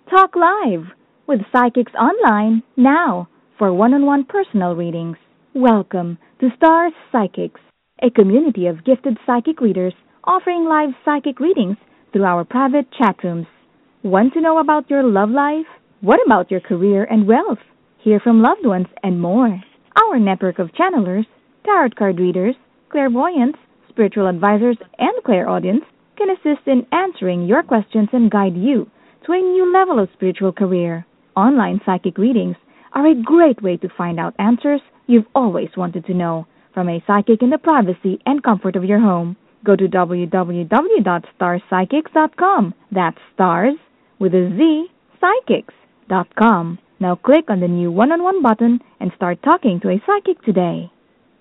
Talk live with Psychics Online now for one-on-one personal readings. Welcome to Stars Psychics, a community of gifted psychic readers offering live psychic readings through our private chat rooms. Want to know about your love life? What about your career and wealth? Hear from loved ones and more. Our network of channelers, tarot card readers, clairvoyants, spiritual advisors, and clairaudience can assist in answering your questions and guide you to a new level of spiritual career. Online psychic readings are a great way to find out answers you've always wanted to know from a psychic in the privacy and comfort of your home. Go to www.starspsychics.com. That's stars with a Z, psychics.com. Now click on the new one-on-one button and start talking to a psychic today.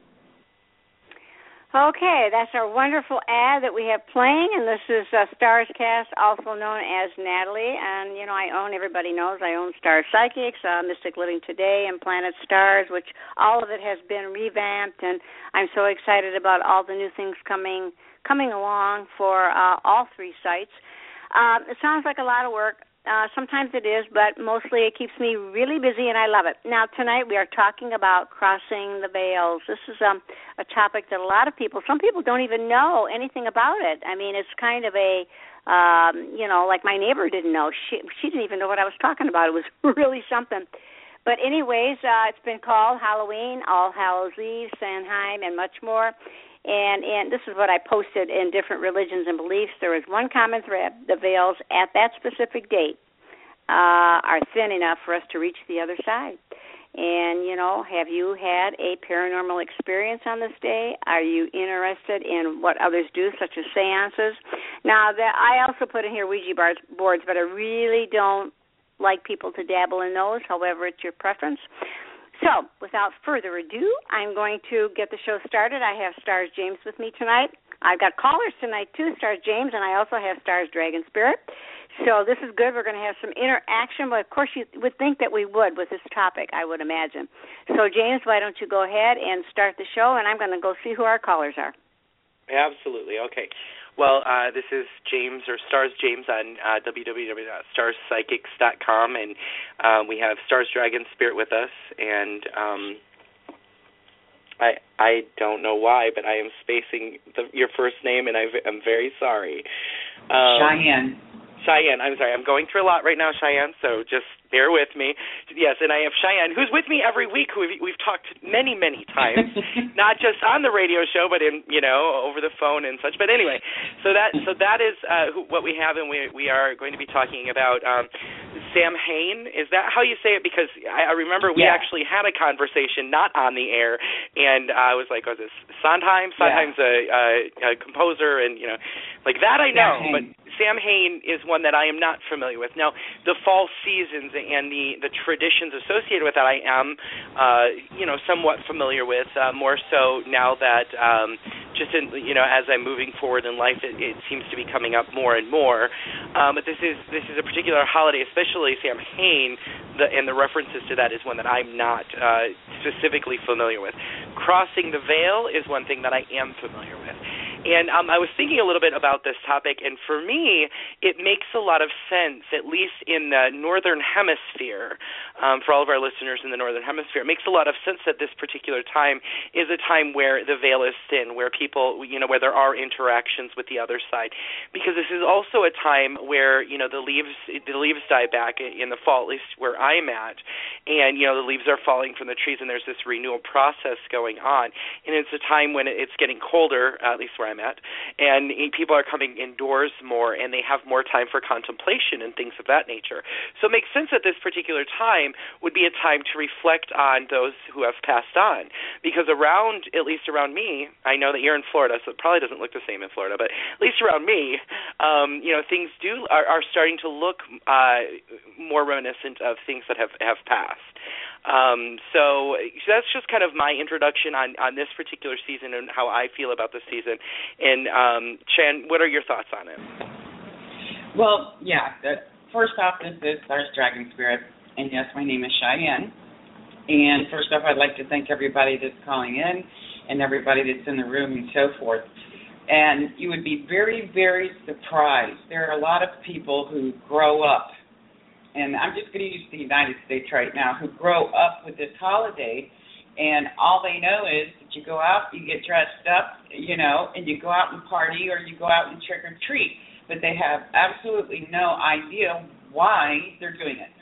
Okay, that's our wonderful ad that we have playing, and this is Stars Cast, also known as Natalie. And, you know, everybody knows I own Star Psychics, Mystic Living Today, and Planet Stars, which all of it has been revamped, and I'm so excited about all the new things coming along for all three sites. It sounds like a lot of work. Sometimes it is, but mostly it keeps me really busy, and I love it. Now, tonight we are talking about crossing the veils. This is a topic that a lot of people, some people don't even know anything about it. I mean, it's kind of a, like my neighbor didn't know. She didn't even know what I was talking about. It was really something. But anyways, it's been called Halloween, All Hallows Eve, Samhain, and much more. And this is what I posted in different religions and beliefs. There is one common thread. The veils at that specific date are thin enough for us to reach the other side. And, you know, have you had a paranormal experience on this day? Are you interested in what others do, such as seances? Now, I also put in here Ouija boards, but I really don't like people to dabble in those. However, it's your preference. So, without further ado, I'm going to get the show started. I have Stars James with me tonight. I've got callers tonight, too, Stars James, and I also have Stars Dragon Spirit. So this is good. We're going to have some interaction, but of course you would think that we would with this topic, I would imagine. So, James, why don't you go ahead and start the show, and I'm going to go see who our callers are. Absolutely. Okay. Well, this is James, or Stars James, on www.starspsychics.com, and we have Stars Dragon Spirit with us, and I don't know why, but I am spacing your first name, and I'm very sorry. Cheyenne. Cheyenne, I'm sorry. I'm going through a lot right now, Cheyenne, so just bear with me. Yes, and I have Cheyenne, who's with me every week, who we've talked many, many times, not just on the radio show, but in, over the phone and such. But anyway, so that is what we have, and we are going to be talking about Samhain. Is that how you say it? Because I remember we actually had a conversation not on the air, and I was like, was this Sondheim? Sondheim's a composer, and, like that I know, but Samhain is one that I am not familiar with. Now, the fall seasons and the traditions associated with that I am, somewhat familiar with, more so now that just in, as I'm moving forward in life, it seems to be coming up more and more. But this is a particular holiday, especially Samhain, and the references to that is one that I'm not specifically familiar with. Crossing the veil is one thing that I am familiar with. And I was thinking a little bit about this topic, and for me, it makes a lot of sense, at least in the Northern Hemisphere, for all of our listeners in the Northern Hemisphere. It makes a lot of sense that this particular time is a time where the veil is thin, where people, where there are interactions with the other side. Because this is also a time where, the leaves die back in the fall, at least where I'm at, and, the leaves are falling from the trees, and there's this renewal process going on. And it's a time when it's getting colder, at least where I'm at, and people are coming indoors more, and they have more time for contemplation and things of that nature. So it makes sense that this particular time would be a time to reflect on those who have passed on, because at least around me, I know that you're in Florida, so it probably doesn't look the same in Florida, but at least around me, things are starting to look more reminiscent of things that have passed. So that's just kind of my introduction on this particular season and how I feel about this season. And Chan, what are your thoughts on it? Well, first off, this is Stars Dragon Spirit, and yes, my name is Cheyenne. And first off, I'd like to thank everybody that's calling in and everybody that's in the room and so forth. And you would be very, very surprised. There are a lot of people who grow up and I'm just going to use the United States right now, who grow up with this holiday, and all they know is that you go out, you get dressed up, and you go out and party or you go out and trick or treat, but they have absolutely no idea why they're doing it.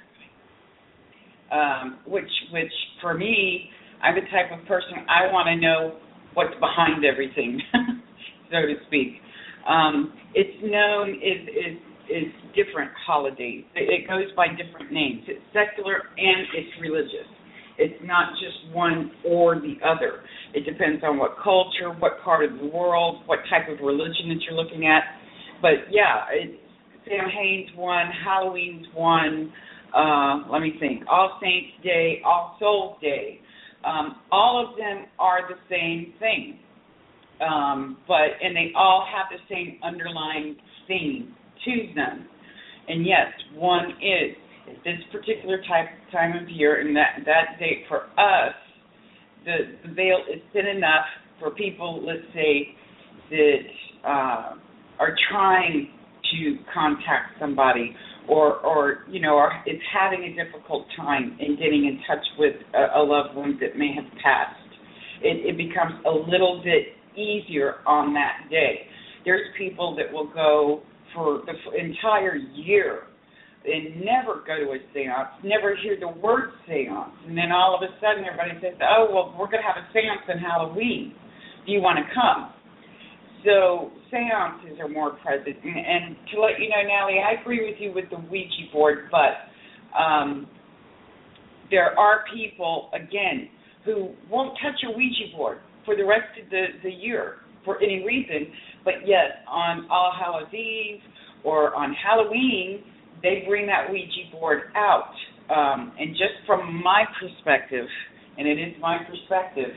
Which for me, I'm the type of person, I want to know what's behind everything, so to speak. It's known is different holidays. It goes by different names. It's secular and it's religious. It's not just one or the other. It depends on what culture, what part of the world, what type of religion that you're looking at. But yeah, Samhain's one, Halloween's one. Let me think. All Saints Day, All Souls Day. All of them are the same thing. And they all have the same underlying theme to them. And yes, one is this particular time of year, and that date for us, the veil is thin enough for people, let's say, that are trying to contact somebody or is having a difficult time in getting in touch with a loved one that may have passed. It becomes a little bit easier on that day. There's people that will go for the entire year and never go to a seance, never hear the word seance, and then all of a sudden everybody says, oh, well, we're going to have a seance on Halloween. Do you want to come? So seances are more present. And to let you know, Natalie, I agree with you with the Ouija board, but there are people, again, who won't touch a Ouija board for the rest of the year for any reason, but yet on All Hallows Eve or on Halloween, they bring that Ouija board out. And just from my perspective, and it is my perspective,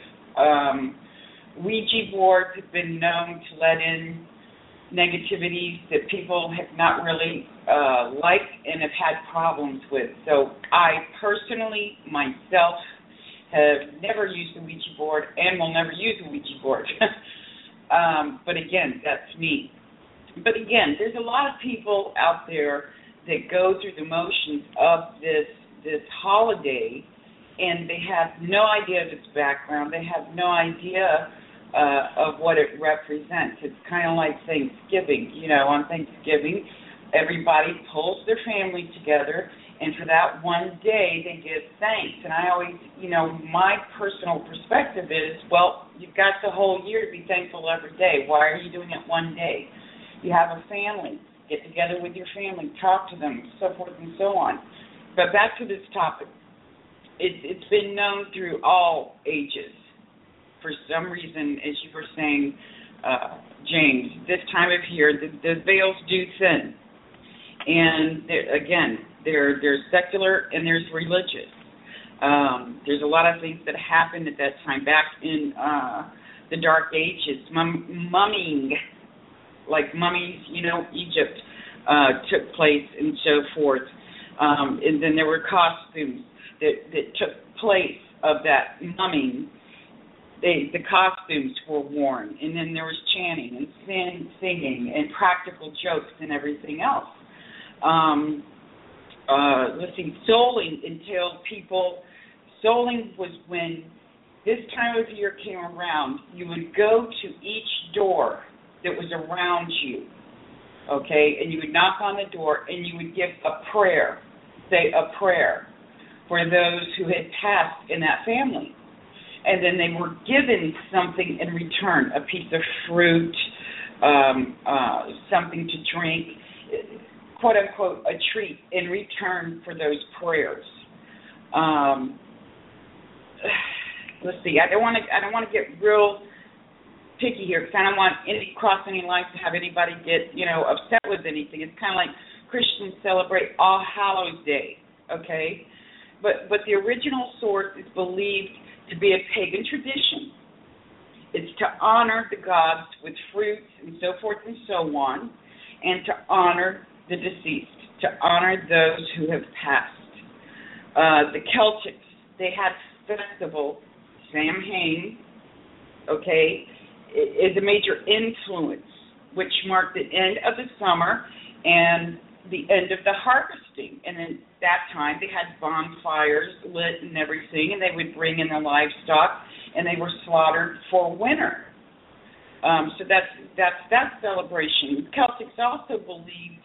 Ouija boards have been known to let in negativities that people have not really liked and have had problems with. So I personally, myself, have never used a Ouija board and will never use a Ouija board. But again, that's me. But again, there's a lot of people out there that go through the motions of this holiday, and they have no idea of its background. They have no idea of what it represents. It's kind of like Thanksgiving. On Thanksgiving, everybody pulls their family together, and for that one day, they give thanks. And I always, my personal perspective is, well, you've got the whole year to be thankful every day. Why are you doing it one day? You have a family. Get together with your family, talk to them, so forth and so on. But back to this topic. It's been known through all ages. For some reason, as you were saying, James, this time of year, the veils do thin. And again, there's secular and there's religious. There's a lot of things that happened at that time, back in the Dark Ages, mumming, like mummies, Egypt took place and so forth. And then there were costumes that took place of that mumming. The costumes were worn, and then there was chanting and singing and practical jokes and everything else. Let's see, souling entailed people. Souling was when this time of year came around, you would go to each door that was around you, okay, and you would knock on the door and you would give a prayer, say a prayer for those who had passed in that family. And then they were given something in return, a piece of fruit, something to drink, quote unquote, a treat in return for those prayers. Let's see. I don't want to get real picky here because I don't want cross any lines to have anybody get upset with anything. It's kind of like Christians celebrate All Hallows Day, okay? But the original source is believed to be a pagan tradition. It's to honor the gods with fruits and so forth and so on, and to honor the deceased, to honor those who have passed. The Celtics, they had festival, Samhain, okay, is a major influence, which marked the end of the summer and the end of the harvesting. And in that time, they had bonfires lit and everything, and they would bring in the livestock, and they were slaughtered for winter. So that's that celebration. Celtics also believed,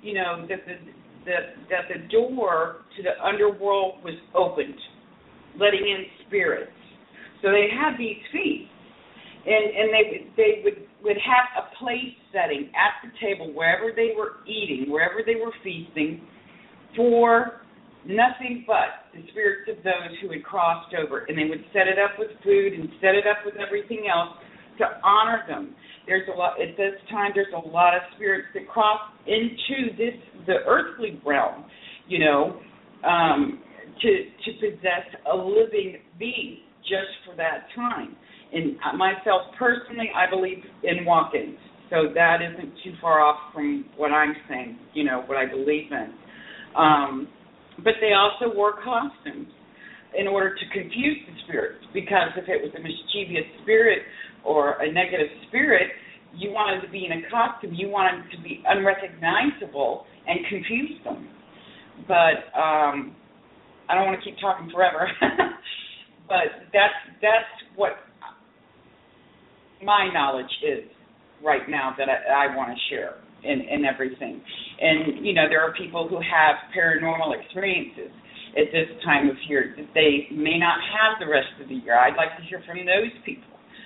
that the door to the underworld was opened, letting in spirits. So they had these feasts, and they would have a place setting at the table wherever they were eating, wherever they were feasting, for nothing but the spirits of those who had crossed over. And they would set it up with food and set it up with everything else to honor them. There's a lot at this time. There's a lot of spirits that cross into the earthly realm, to possess a living being just for that time. And myself personally, I believe in walk-ins, so that isn't too far off from what I'm saying. What I believe in. But they also wore costumes in order to confuse the spirits, because if it was a mischievous spirit or a negative spirit, you wanted to be in a costume. You wanted to be unrecognizable and confuse them. But I don't want to keep talking forever. But that's what my knowledge is right now that I want to share in everything. And, there are people who have paranormal experiences at this time of year that they may not have the rest of the year. I'd like to hear from those people.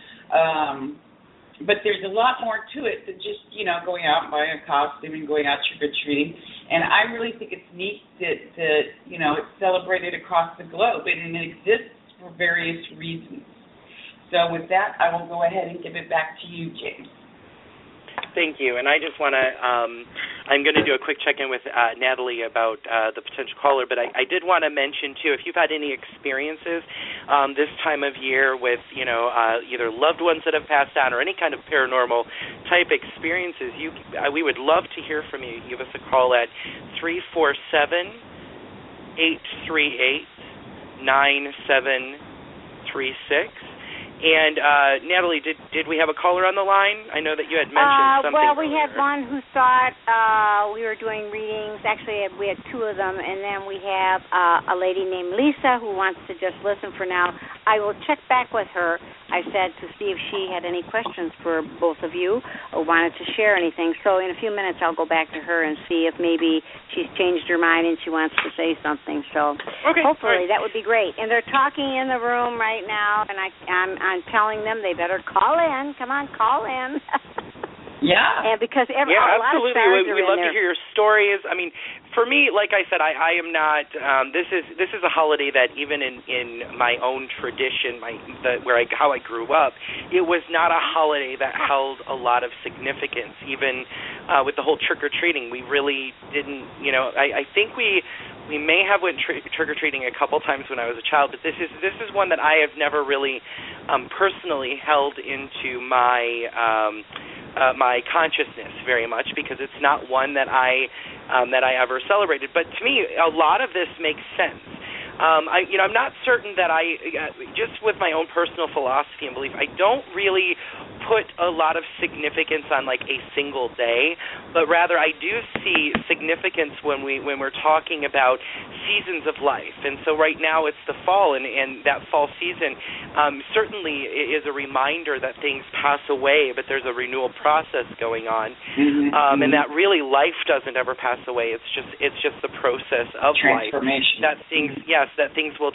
But there's a lot more to it than just, going out and buying a costume and going out trick-or-treating. And I really think it's neat that it's celebrated across the globe, and it exists for various reasons. So with that, I will go ahead and give it back to you, James. Thank you. And I just want to, I'm going to do a quick check-in with Natalie about the potential caller, but I did want to mention, too, if you've had any experiences this time of year with, either loved ones that have passed on or any kind of paranormal type experiences, we would love to hear from you. Give us a call at 347-838-9736. And, Natalie, did we have a caller on the line? I know that you had mentioned something Well, we earlier. had one who thought we were doing readings. Actually, we had two of them, and then we have a lady named Lisa who wants to just listen for now. I will check back with her, I said, to see if she had any questions for both of you or wanted to share anything. So in a few minutes, I'll go back to her and see if maybe she's changed her mind and she wants to say something. So hopefully that would be great. And they're talking in the room right now, and I'm telling them they better call in. Come on, call in. Yeah. And because a lot of stars are We'd love in there. to hear your stories. I mean, for me, like I said, I am not. This is a holiday that even in my own tradition, how I grew up, it was not a holiday that held a lot of significance. Even with the whole trick or treating, we really didn't. I think we may have went trick or treating a couple times when I was a child, but this is one that I have never really personally held into my consciousness very much, because it's not one that I ever celebrated. But to me, a lot of this makes sense. I'm not certain that just with my own personal philosophy and belief, I don't really put a lot of significance on like a single day, but rather I do see significance when we're talking about seasons of life. And so right now it's the fall, and that fall season certainly is a reminder that things pass away, but there's a renewal process going on, and that really life doesn't ever pass away. It's just the process of transformation. Life. That things will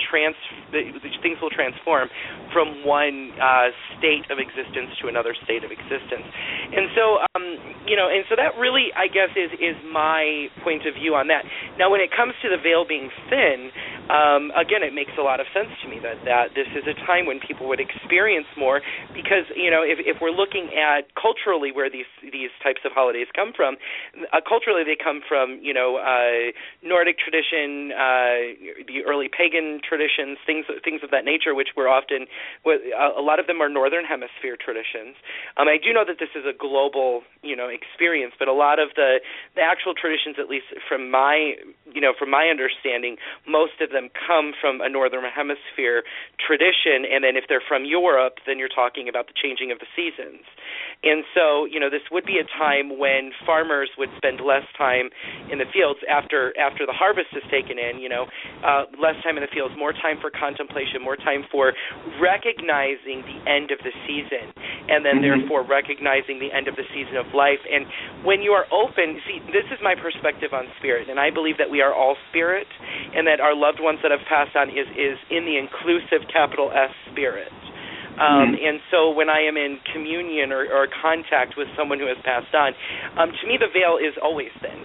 transform from one state of existence to another state of existence. And so, and so that really, I guess, is my point of view on that. Now, when it comes to the veil being thin, again, it makes a lot of sense to me that this is a time when people would experience more, because, if we're looking at culturally where these types of holidays come from, culturally they come from, Nordic tradition, the early pagan traditions, things of that nature, which were often, a lot of them are Northern Hemisphere traditions. I do know that this is a global, experience, but a lot of the actual traditions, at least from my understanding, most of them come from a Northern Hemisphere tradition, and then if they're from Europe, then you're talking about the changing of the seasons. And so, this would be a time when farmers would spend less time in the fields after the harvest is taken in, less time in the fields, more time for contemplation, more time for recognizing the end of the season, and then therefore recognizing the end of the season of life. And when you are open, see, this is my perspective on spirit, and I believe that we are all spirit, and that our loved ones that have passed on is in the inclusive capital S spirit. And so when I am in communion or contact with someone who has passed on, to me the veil is always thin.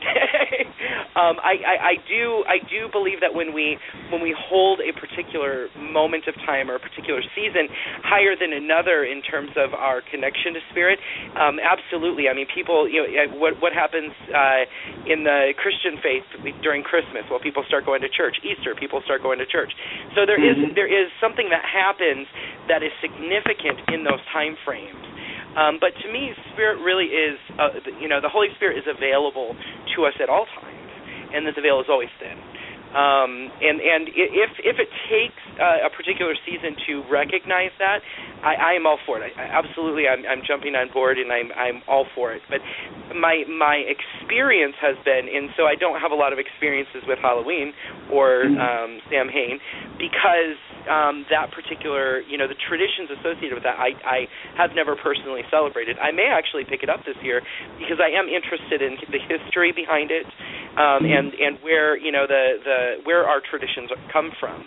I do believe that when we hold a particular moment of time or a particular season higher than another in terms of our connection to spirit, absolutely. I mean, people, what happens in the Christian faith during Christmas? Well, people start going to church. Easter, people start going to church. So there is something that happens that is significant in those time frames. But to me, spirit really is, the Holy Spirit is available to us at all times, and that the veil is always thin. And if it takes a particular season to recognize that, I am all for it. I'm jumping on board, and I'm all for it. But my experience has been, and so I don't have a lot of experiences with Halloween or Samhain, because that particular, the traditions associated with that, I have never personally celebrated. I may actually pick it up this year because I am interested in the history behind it, and where where our traditions come from.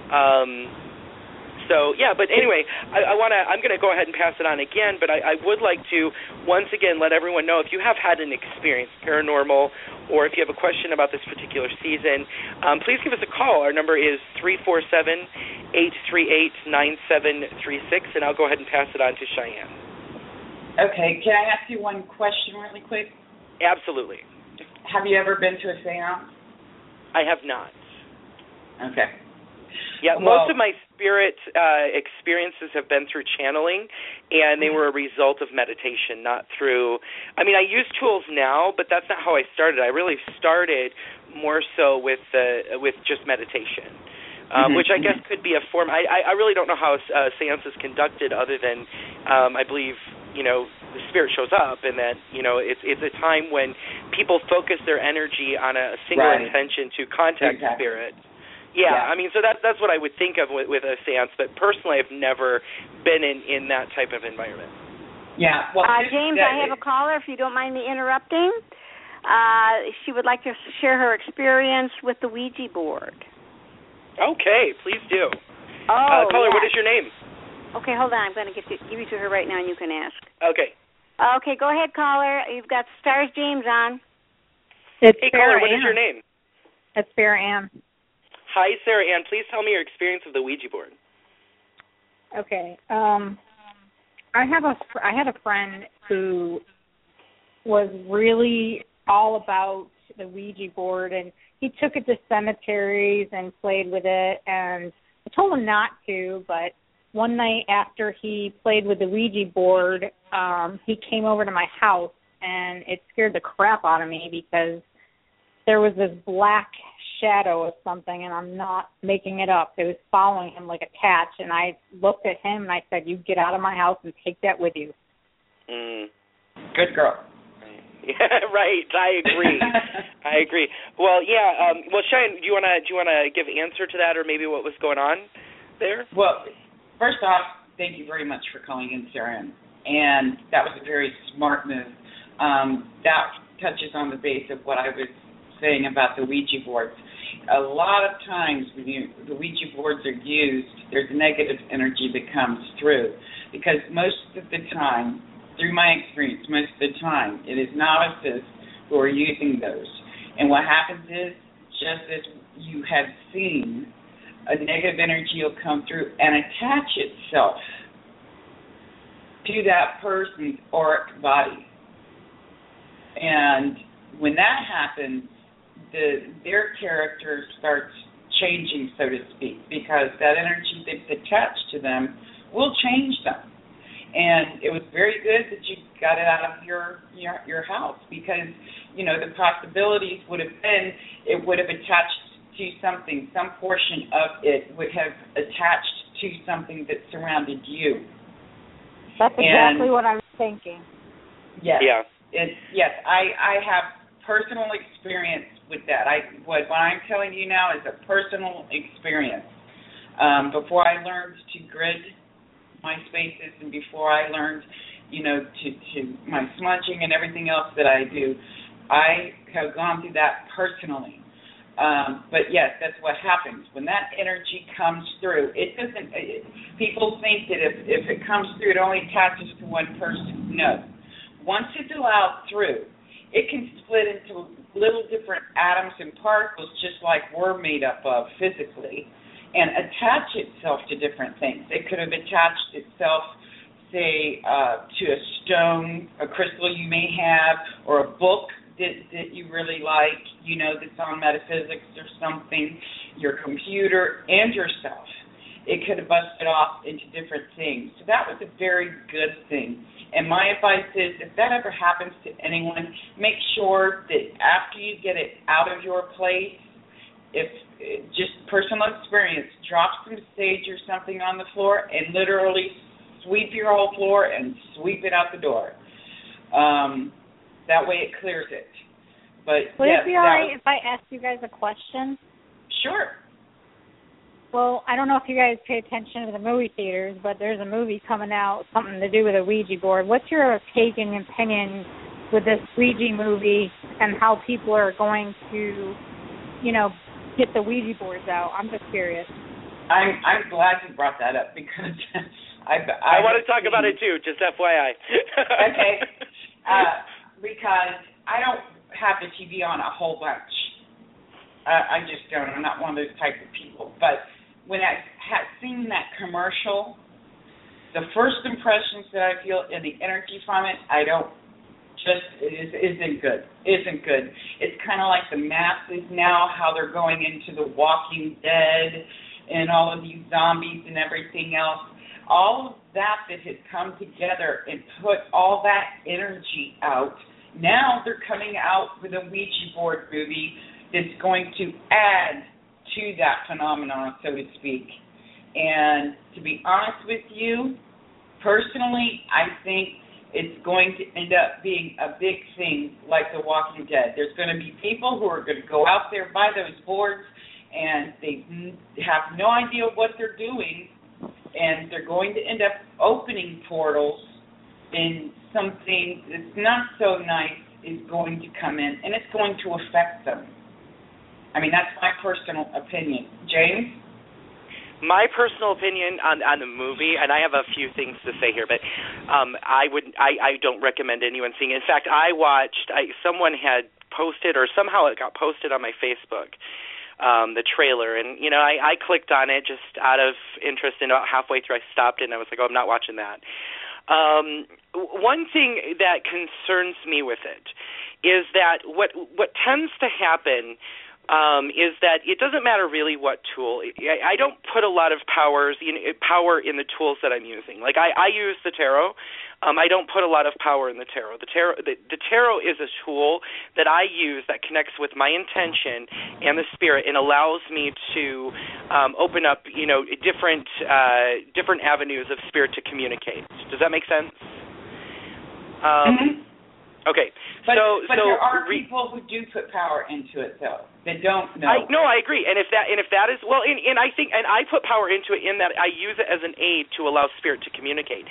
So yeah, but anyway, I'm going to go ahead and pass it on again, but I would like to once again let everyone know, if you have had an experience, paranormal, or if you have a question about this particular season, please give us a call. Our number is 347-838-9736, and I'll go ahead and pass it on to Cheyenne. Okay, can I ask you one question really quick? Absolutely. Have you ever been to a seance? I have not. Okay. Yeah, most of my spirit experiences have been through channeling, and they were a result of meditation, not through. I mean, I use tools now, but that's not how I started. I really started more so with just meditation, which I guess could be a form. I really don't know how a seance is conducted, other than I believe the spirit shows up, and that it's a time when people focus their energy on a single intention to contact spirit. Yeah, I mean, so that's what I would think of with a seance, but personally I've never been in that type of environment. Yeah. Well, James, I have a caller, if you don't mind me interrupting. She would like to share her experience with the Ouija board. Okay, please do. Caller, what is your name? Okay, hold on. I'm going to give you to her right now, and you can ask. Okay. Okay, go ahead, caller. You've got Stars James on. Hey, caller, what is your name? It's Sarah Ann. Hi, Sarah Ann. Please tell me your experience of the Ouija board. Okay. I had a friend who was really all about the Ouija board, and he took it to cemeteries and played with it, and I told him not to, but one night after he played with the Ouija board, he came over to my house, and it scared the crap out of me because there was this black shadow of something, and I'm not making it up. It was following him like a cat, and I looked at him, and I said, you get out of my house and take that with you. Good girl. Yeah, right. I agree. Well, yeah. Well, Cheyenne, do you want to give an answer to that, or maybe what was going on there? Well, first off, thank you very much for calling in, Sarah, and that was a very smart move. That touches on the base of what I was saying about the Ouija boards. A lot of times when the Ouija boards are used, there's negative energy that comes through, because most of the time, through my experience, most of the time, it is novices who are using those. And what happens is, just as you have seen, a negative energy will come through and attach itself to that person's auric body. And when that happens, their character starts changing, so to speak, because that energy that's attached to them will change them. And it was very good that you got it out of your house, because, the possibilities would have been it would have attached to something, some portion of it would have attached to something that surrounded you. That's exactly what I was thinking. Yes. Yeah. Yes, I have personal experience with that. What I'm telling you now is a personal experience. Before I learned to grid my spaces, and before I learned, to my smudging and everything else that I do, I have gone through that personally. But yes, that's what happens when that energy comes through. It doesn't. People think that if it comes through, it only attaches to one person. No. Once it's allowed through, it can split into little different atoms and particles, just like we're made up of physically, and attach itself to different things. It could have attached itself, say, to a stone, a crystal you may have, or a book that you really like, that's on metaphysics or something, your computer, and yourself. It could have busted off into different things. So that was a very good thing. And my advice is, if that ever happens to anyone, make sure that after you get it out of your place, if just personal experience, drop some sage or something on the floor and literally sweep your whole floor and sweep it out the door. That way it clears it. But would it be all right if I ask you guys a question? Sure. Well, I don't know if you guys pay attention to the movie theaters, but there's a movie coming out, something to do with a Ouija board. What's your take and opinion with this Ouija movie and how people are going to, get the Ouija boards out? I'm just curious. I'm glad you brought that up because I want to talk about it too, just FYI. Okay. Because I don't have the TV on a whole bunch. I just don't. I'm not one of those type of people. But when I had seen that commercial, the first impressions that I feel and the energy from it, isn't good. It's kind of like the masses now, how they're going into the Walking Dead and all of these zombies and everything else. All of that has come together and put all that energy out. Now they're coming out with a Ouija board movie that's going to add to that phenomenon, so to speak. And to be honest with you, personally, I think it's going to end up being a big thing like The Walking Dead. There's going to be people who are going to go out there, buy those boards, and they have no idea what they're doing, and they're going to end up opening portals, and something that's not so nice is going to come in, and it's going to affect them. I mean, that's my personal opinion. James? My personal opinion on the movie, and I have a few things to say here, but I don't recommend anyone seeing it. In fact, someone had posted, or somehow it got posted on my Facebook, the trailer, and I clicked on it just out of interest, and about halfway through I stopped it and I was like, I'm not watching that. One thing that concerns me with it is that what tends to happen is that it doesn't matter really what tool. I don't put a lot of power in the tools that I'm using. Like I use the tarot. I don't put a lot of power in the tarot. The tarot is a tool that I use that connects with my intention and the spirit and allows me to open up, different avenues of spirit to communicate. Does that make sense? Mm-hmm. Okay. But there are people who do put power into it, though. They don't know. I agree. And if that is and I think, and I put power into it in that I use it as an aid to allow spirit to communicate.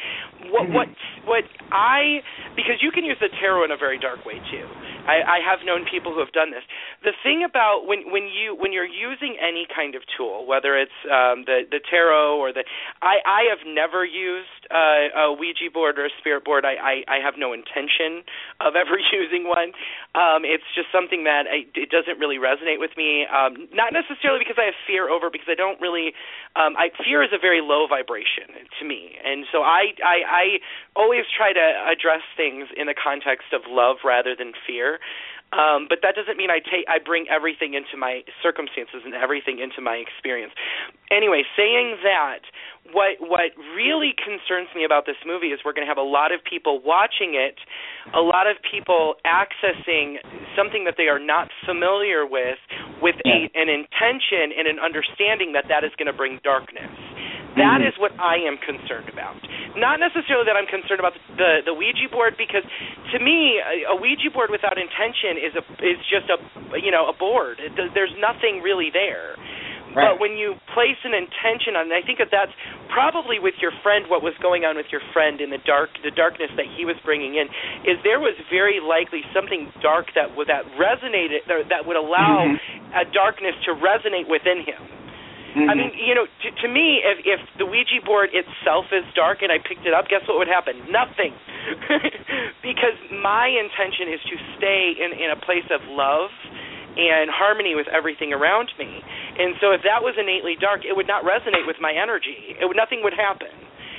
Because you can use the tarot in a very dark way too. I have known people who have done this. The thing about when you're using any kind of tool, whether it's the tarot or I have never used a Ouija board or a spirit board. I have no intention of ever using one. It's just something that it doesn't really resonate with me. Not necessarily because I have fear over, because I don't really. Fear is a very low vibration to me, and so I always try to address things in the context of love rather than fear. But that doesn't mean I bring everything into my circumstances and everything into my experience. Anyway, saying that, what really concerns me about this movie is we're going to have a lot of people watching it, a lot of people accessing something that they are not familiar with an intention and an understanding that is going to bring darkness. That is what I am concerned about. Not necessarily that I'm concerned about the Ouija board, because to me, a Ouija board without intention is just a board. There's nothing really there. Right. But when you place an intention on it, I think that's probably with your friend, what was going on with your friend in the darkness that he was bringing in, is there was very likely something dark that resonated, that would allow a darkness to resonate within him. I mean, to me, if the Ouija board itself is dark and I picked it up, guess what would happen? Nothing. Because my intention is to stay in a place of love and harmony with everything around me. And so if that was innately dark, it would not resonate with my energy. Nothing would happen.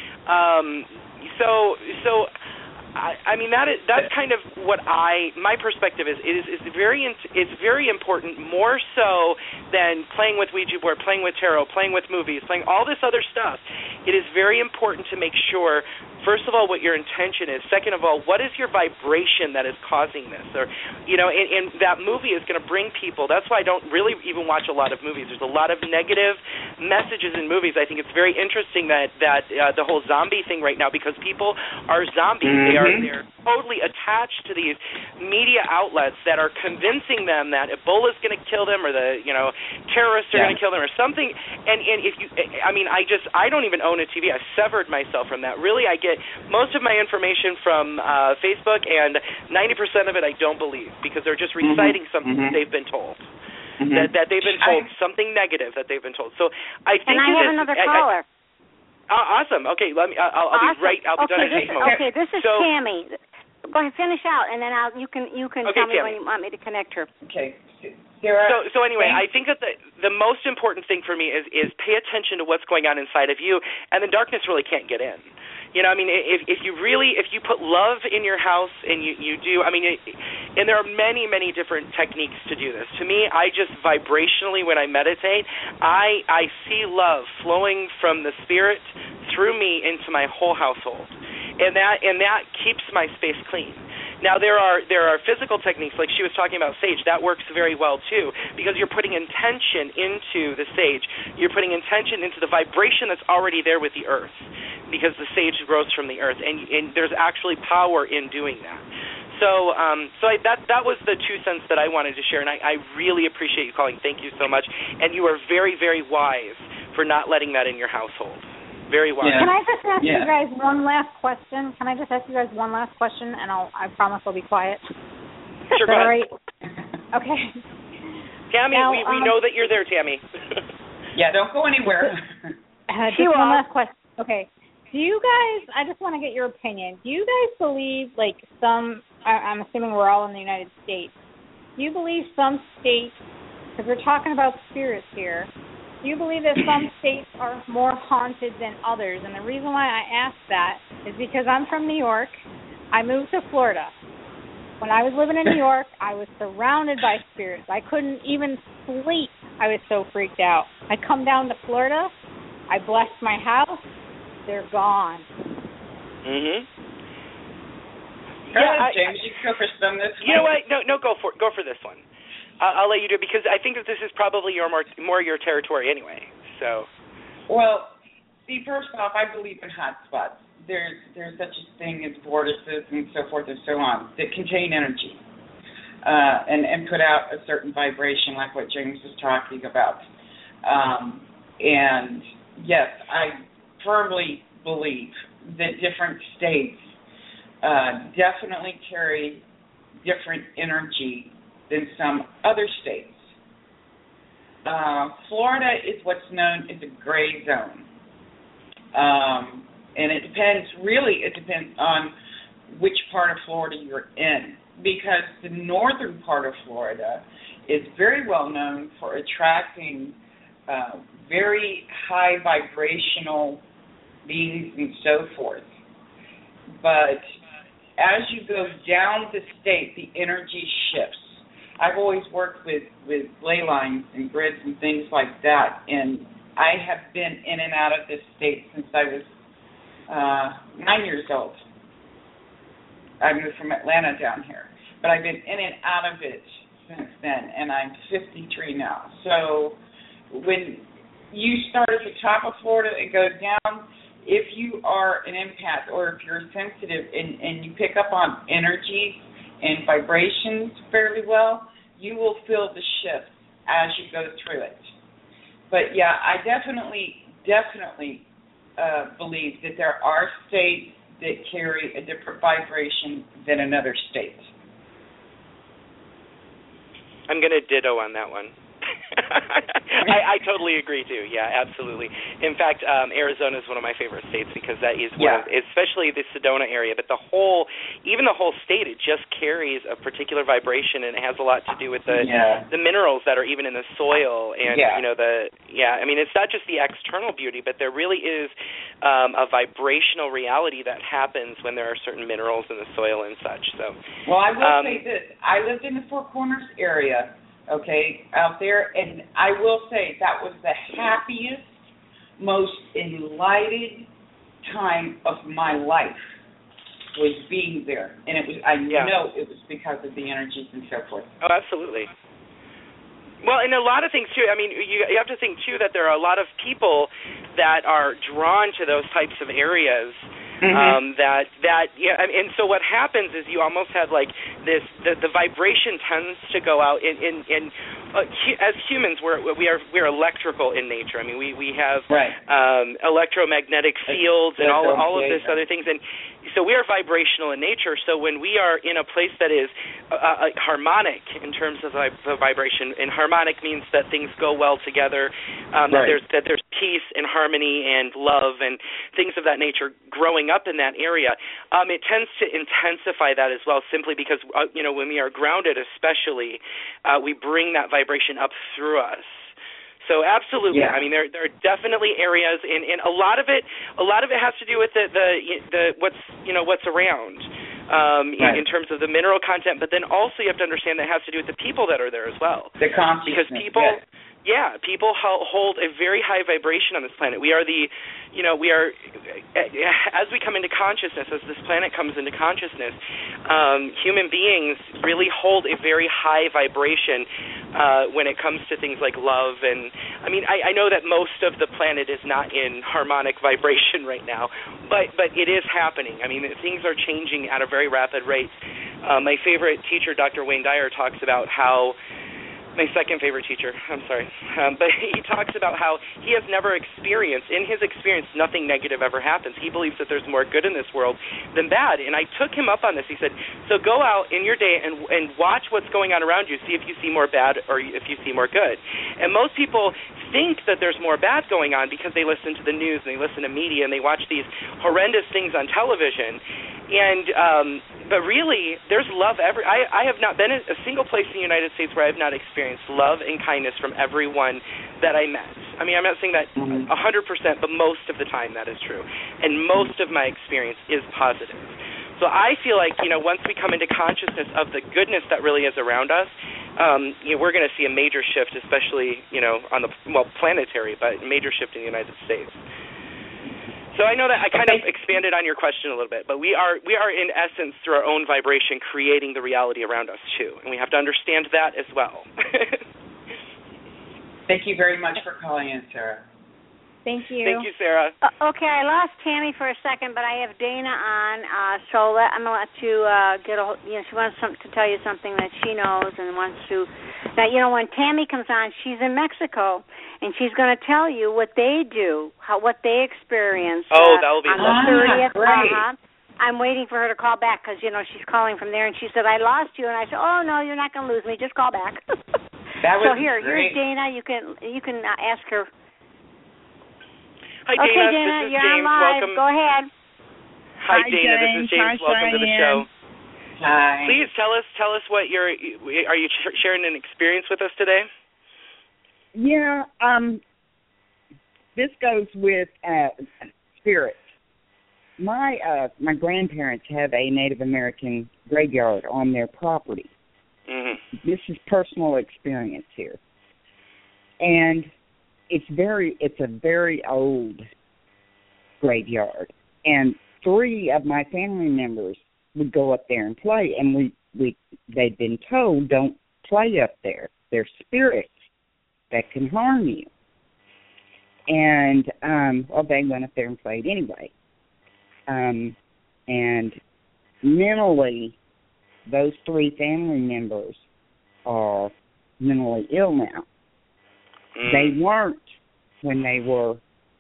I mean, that's kind of what my perspective is. It's very important, more so than playing with Ouija board, playing with tarot, playing with movies, playing all this other stuff. It is very important to make sure, first of all, what your intention is. Second of all, what is your vibration that is causing this? Or, and that movie is going to bring people. That's why I don't really even watch a lot of movies. There's a lot of negative messages in movies. I think it's very interesting that the whole zombie thing right now, because people are zombies. They're totally attached to these media outlets that are convincing them that Ebola is going to kill them, or the terrorists are going to kill them, or something. And if you, I don't even own a TV. I severed myself from that. Really, I get most of my information from Facebook, and 90% of it I don't believe, because they're just reciting something that they've been told. That they've been told something negative that they've been told. So I think. And I have another caller. Awesome. Okay, let me. I'll be right. I'll be done in a moment. Okay, this is Tammy. Go ahead, finish out, and then you can tell me when you want me to connect her. Okay. So anyway, I think that the most important thing for me is pay attention to what's going on inside of you, and the darkness really can't get in. If you put love in your house, and you do, and there are many, many different techniques to do this. To me, I just vibrationally, when I meditate, I see love flowing from the spirit through me into my whole household, and that keeps my space clean. Now, there are physical techniques, like she was talking about sage. That works very well, too, because you're putting intention into the sage. You're putting intention into the vibration that's already there with the earth, because the sage grows from the earth, and there's actually power in doing that. So that was the 2 cents that I wanted to share, and I really appreciate you calling. Thank you so much. And you are very, very wise for not letting that in your household. Very wise. Can I just ask you guys one last question? And I promise I'll be quiet. Sure, go ahead. All right. Okay. Tammy, now, we know that you're there, Tammy. Yeah, don't go anywhere. Just one last question. Okay. Do you guys, I just want to get your opinion, do you guys believe, I'm assuming we're all in the United States, do you believe some states, because we're talking about spirits here, do you believe that some states are more haunted than others? And the reason why I ask that is because I'm from New York. I moved to Florida. When I was living in New York, I was surrounded by spirits. I couldn't even sleep. I was so freaked out. I come down to Florida. I bless my house. They're gone. James, you can go for some this one. You know what? No, go for this one. I'll let you do it, because I think that this is probably more your territory anyway. So. Well, see, first off, I believe in hot spots. There's such a thing as vortices and so forth and so on that contain energy and put out a certain vibration, like what James was talking about. And yes, I firmly believe that different states definitely carry different energy than some other states. Florida is what's known as a gray zone. And it depends on which part of Florida you're in, because the northern part of Florida is very well known for attracting very high vibrational beings and so forth. But as you go down the state, the energy shifts. I've always worked with ley lines and grids and things like that, and I have been in and out of this state since I was 9 years old. I moved from Atlanta down here, but I've been in and out of it since then, and I'm 53 now. So when you start at the top of Florida and go down, if you are an empath or if you're sensitive and you pick up on energy and vibrations fairly well, you will feel the shift as you go through it. But yeah, I definitely believe that there are states that carry a different vibration than another state. I'm going to ditto on that one. I totally agree too. Yeah, absolutely. In fact, Arizona is one of my favorite states because that is one of, especially the Sedona area, but even the whole state, it just carries a particular vibration, and it has a lot to do with the minerals that are even in the soil, and I mean, it's not just the external beauty, but there really is a vibrational reality that happens when there are certain minerals in the soil and such. So, well, I will say this: I lived in the Four Corners area. Okay, out there, and I will say that was the happiest, most enlightened time of my life was being there, and it was. I know it was because of the energies and so forth. Oh, absolutely. Well, and a lot of things too. I mean, you have to think too that there are a lot of people that are drawn to those types of areas. And so what happens is you almost have like this. The vibration tends to go out in as humans we're electrical in nature. I mean we have electromagnetic fields and all of this other things, and so we are vibrational in nature. So when we are in a place that is harmonic in terms of the vibration, and harmonic means that things go well together, that there's peace and harmony and love and things of that nature growing up in that area, it tends to intensify that as well, simply because when we are grounded, especially, we bring that vibration up through us. So absolutely, I mean there are definitely areas, and a lot of it has to do with the what's around. In terms of the mineral content, but then also you have to understand that it has to do with the people that are there as well. The consciousness. Because people hold a very high vibration on this planet. We are as we come into consciousness, as this planet comes into consciousness, human beings really hold a very high vibration when it comes to things like love. And I mean, I know that most of the planet is not in harmonic vibration right now, but it is happening. I mean, things are changing at a very rapid rate. My favorite teacher, Dr. Wayne Dyer, talks about how my second favorite teacher, I'm sorry, but he talks about how he has never experienced, in his experience, nothing negative ever happens. He believes that there's more good in this world than bad, and I took him up on this. He said, so go out in your day and watch what's going on around you, see if you see more bad or if you see more good. And most people think that there's more bad going on because they listen to the news and they listen to media and they watch these horrendous things on television. And but really, there's love I have not been in a single place in the United States where I have not experienced love and kindness from everyone that I met. I mean, I'm not saying that 100%, but most of the time that is true. And most of my experience is positive. So I feel like, once we come into consciousness of the goodness that really is around us, we're going to see a major shift, especially, on the, planetary, but a major shift in the United States. So I know that I kind of expanded on your question a little bit, but we are in essence, through our own vibration, creating the reality around us too, and we have to understand that as well. Thank you very much for calling in, Sarah. Thank you. Thank you, Sarah. Okay, I lost Tammy for a second, but I have Dana on, so I'm going to let you she wants to tell you something that she knows and wants to. Now, when Tammy comes on, she's in Mexico, and she's going to tell you what they do, what they experience. Oh, that will be on the 30th. Great. I'm waiting for her to call back because, she's calling from there, and she said, I lost you, and I said, oh, no, you're not going to lose me. Just call back. That was here's great. Dana. You can ask her. Hi, Dana. Okay, Dana, this is you're James. on live. Welcome. Go ahead. Hi, Dana. This is James. Welcome to the show. Hi. Please tell us what are you sharing an experience with us today? Yeah, this goes with spirits. My grandparents have a Native American graveyard on their property, this is personal experience here. And it's a very old graveyard. And 3 of my family members would go up there and play, and they'd been told, don't play up there. There's spirits that can harm you. And, they went up there and played anyway. And mentally, those 3 family members are mentally ill now. They weren't when they were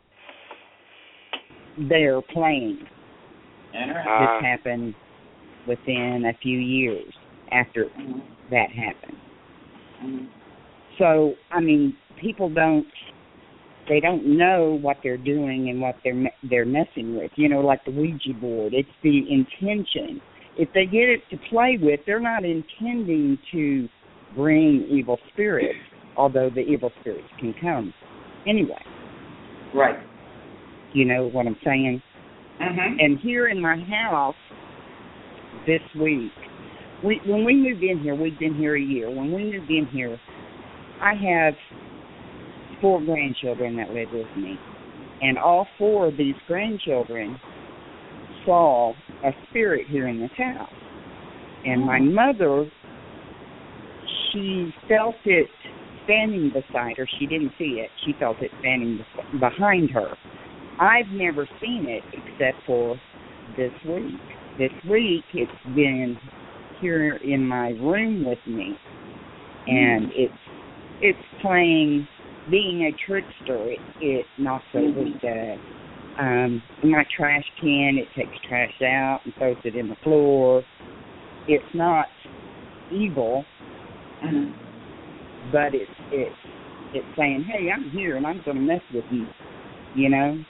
there playing. This happened within a few years after that happened. So, I mean, people don't know what they're doing and what they're messing with. You know, like the Ouija board. It's the intention. If they get it to play with, they're not intending to bring evil spirits, although the evil spirits can come anyway. Right. You know what I'm saying? And here in my house this week, when we moved in here, we've been here a year. When we moved in here, I have 4 grandchildren that live with me. And all 4 of these grandchildren saw a spirit here in this house. And my mother, she felt it standing beside her. She didn't see it. She felt it standing behind her. I've never seen it except for this week. This week it's been here in my room with me, and it's playing, being a trickster. It knocks over my trash can. It takes trash out and throws it in the floor. It's not evil, but it's saying, hey, I'm here and I'm going to mess with you, you know?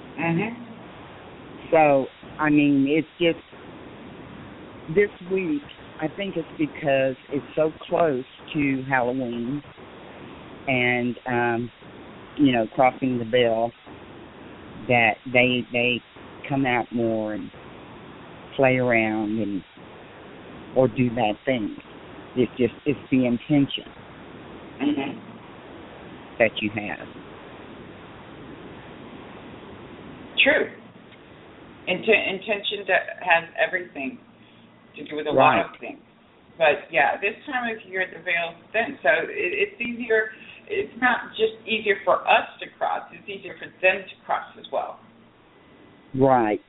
So, I mean, it's just, this week, I think it's because it's so close to Halloween and, crossing the bell, that they come out more and play around or do bad things. It's the intention that you have. True. Intention has everything to do with a lot of things. But, yeah, this time of year the veil's thin. So it's easier. It's not just easier for us to cross. It's easier for them to cross as well. Right.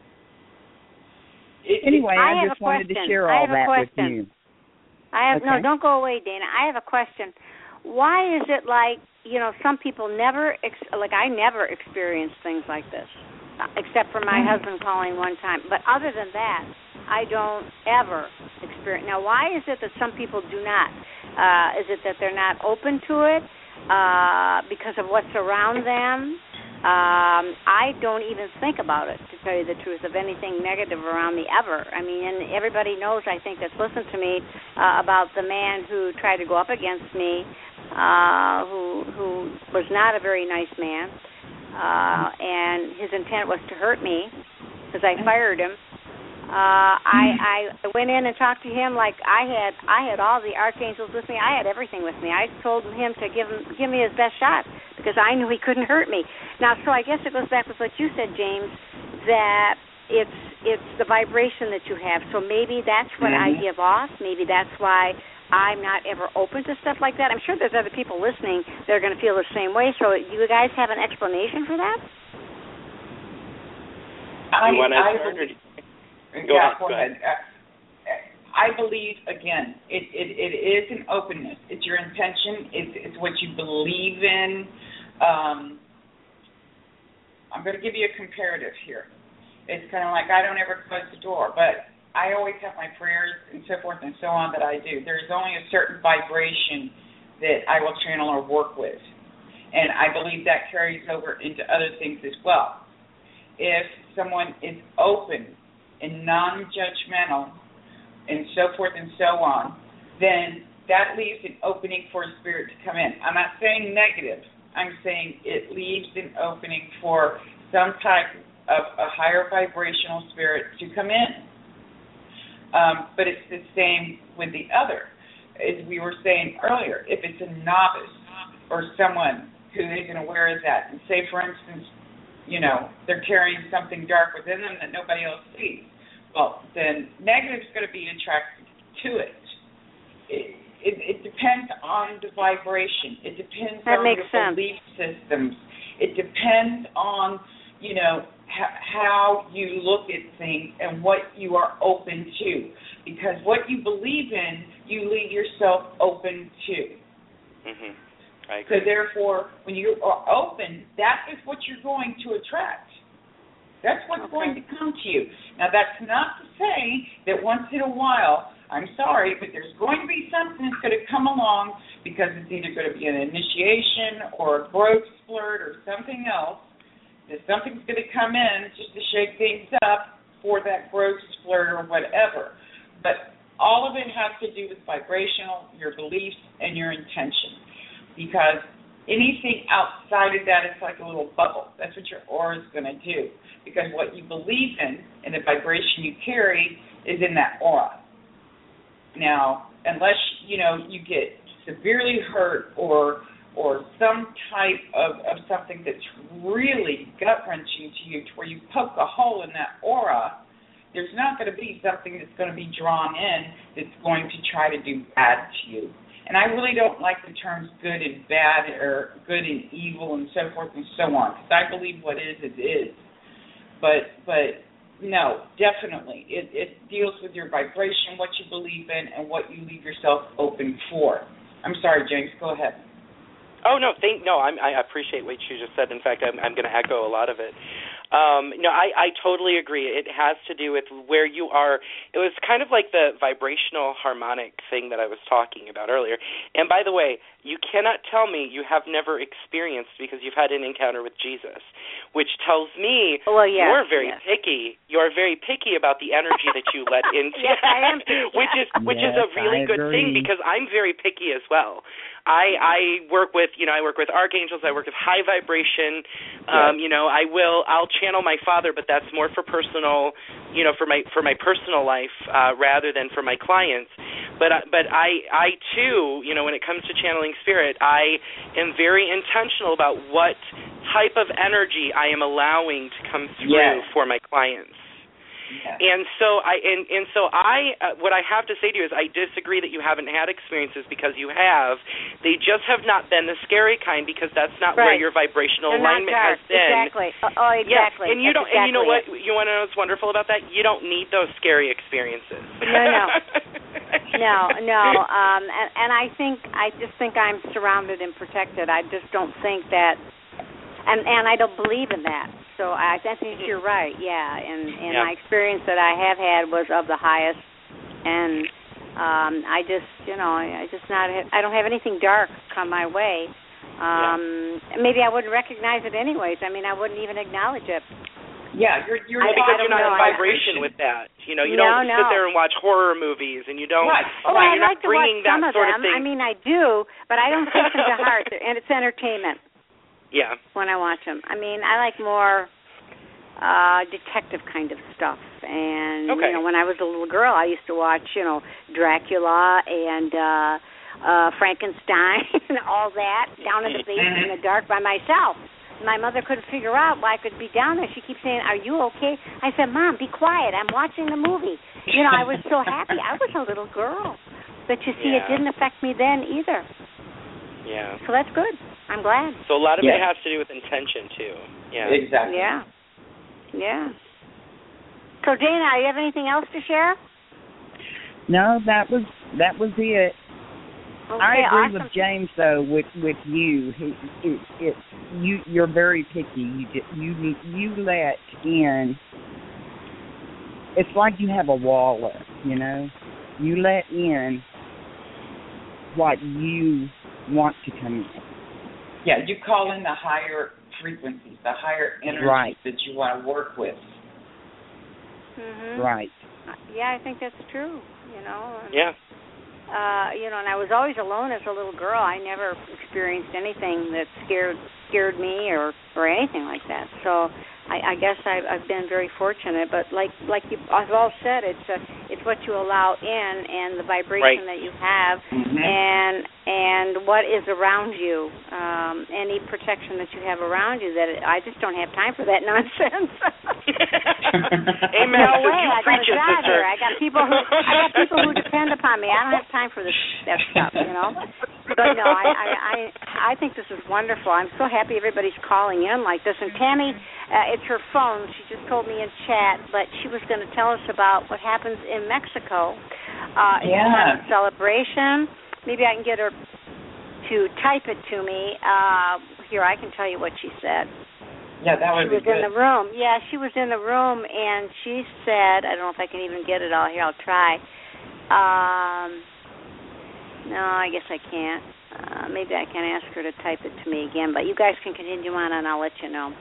Anyway, I just wanted to share all that with you. No, don't go away, Dana. I have a question. Why is it like, some people never, I never experienced things like this, except for my husband calling one time. But other than that, I don't ever experience. Now, why is it that some people do not? Is it that they're not open to it because of what's around them? I don't even think about it, to tell you the truth, of anything negative around me ever. I mean, and everybody knows, I think, that's listened to me about the man who tried to go up against me, who was not a very nice man, and his intent was to hurt me because I fired him. I went in and talked to him like I had all the archangels with me. I had everything with me. I told him to give me his best shot because I knew he couldn't hurt me. Now, so I guess it goes back with what you said, James, that it's the vibration that you have. So maybe that's what I give off. Maybe that's why I'm not ever open to stuff like that. I'm sure there's other people listening that are going to feel the same way. So do you guys have an explanation for that? Go ahead. I believe, again, it is an openness. It's your intention. It's what you believe in. I'm going to give you a comparative here. It's kind of like I don't ever close the door, but I always have my prayers and so forth and so on that I do. There's only a certain vibration that I will channel or work with, and I believe that carries over into other things as well. If someone is open and non-judgmental and so forth and so on, then that leaves an opening for a spirit to come in. I'm not saying negative. I'm saying it leaves an opening for some type of a higher vibrational spirit to come in. But it's the same with the other. as we were saying earlier, if it's a novice or someone who isn't aware of that, and say, for instance, they're carrying something dark within them that nobody else sees, well, then negative is going to be attracted to it. It depends on the vibration. It depends on your belief systems. It depends on, how you look at things and what you are open to. Because what you believe in, you leave yourself open to. Mm-hmm. I agree. So therefore, when you are open, that is what you're going to attract. That's what's going to come to you. Now, that's not to say that once in a while, I'm sorry, but there's going to be something that's going to come along because it's either going to be an initiation or a growth spurt or something else. That something's going to come in just to shake things up for that growth spurt or whatever. But all of it has to do with vibrational, your beliefs, and your intention. Because anything outside of that is like a little bubble. That's what your aura is going to do. Because what you believe in and the vibration you carry is in that aura. Now, unless, you get severely hurt or some type of something that's really gut-wrenching to you to where you poke a hole in that aura, there's not going to be something that's going to be drawn in that's going to try to do bad to you. And I really don't like the terms good and bad or good and evil and so forth and so on, because I believe what is. But no, definitely. It deals with your vibration, what you believe in, and what you leave yourself open for. I'm sorry, James, go ahead. Oh, no, I appreciate what you just said. In fact, I'm going to echo a lot of it. I totally agree. It has to do with where you are. It was kind of like the vibrational harmonic thing that I was talking about earlier. And by the way, you cannot tell me you have never experienced because you've had an encounter with Jesus, which tells me you're very picky. You're very picky about the energy that you let into. Yes, I am. which is a really good thing because I'm very picky as well. I work with archangels. I work with high vibration. I'll channel my father, but that's more for personal, for my personal life rather than for my clients. But I too, when it comes to channeling spirit, I am very intentional about what type of energy I am allowing to come through for my clients. Yes. And so what I have to say to you is I disagree that you haven't had experiences because you have. They just have not been the scary kind because that's not where your vibrational alignment has been. Exactly. Oh, exactly. Yes. And you don't. And you know what? You want to know what's wonderful about that? You don't need those scary experiences. No. And I just think I'm surrounded and protected. I just don't think that, and I don't believe in that. So I think you're right, and my experience that I have had was of the highest, and I don't have anything dark come my way. Maybe I wouldn't recognize it anyways. I mean, I wouldn't even acknowledge it. Yeah, you're because you're not in vibration with that. You don't sit there and watch horror movies, and you don't. Right. You're I like not to watch bringing some that of sort them. of thing. I mean, I do, but I don't take them to heart, and it's entertainment. Yeah. When I watch them, I mean, I like more detective kind of stuff. And when I was a little girl, I used to watch, Dracula and Frankenstein and all that down in the basement in the dark by myself. My mother couldn't figure out why I could be down there. She keeps saying, "Are you okay?" I said, "Mom, be quiet. I'm watching the movie." I was so happy. I was a little girl, but you see, it didn't affect me then either. Yeah. So that's good. I'm glad. So a lot of it has to do with intention too. Yeah. Exactly. Yeah. So Dana, you have anything else to share? No, that was it. Okay, I agree awesome. with James though. With you, you're very picky. You let in. It's like you have a wall up. You let in what you want to come in. Yeah, you call in the higher frequencies, the higher energies that you want to work with. Mm-hmm. Right. Yeah, I think that's true. Yeah. And I was always alone as a little girl. I never experienced anything that scared me or anything like that. So I guess I've been very fortunate, but like I've all said, it's what you allow in and the vibration that you have, and what is around you, any protection that you have around you. That I just don't have time for that nonsense. Amen. No way. I got a job here. I got people who depend upon me. I don't have time for that stuff, But no, I think this is wonderful. I'm so happy everybody's calling in like this. And Tammy, it's her phone. She just told me in chat, but she was going to tell us about what happens in Mexico. It's a celebration. Maybe I can get her to type it to me. Here, I can tell you what she said. Yeah, that would be good. She was in the room. Yeah, she was in the room, and she said, I don't know if I can even get it all here. I'll try. No, I guess I can't. Maybe I can ask her to type it to me again, but you guys can continue on, and I'll let you know.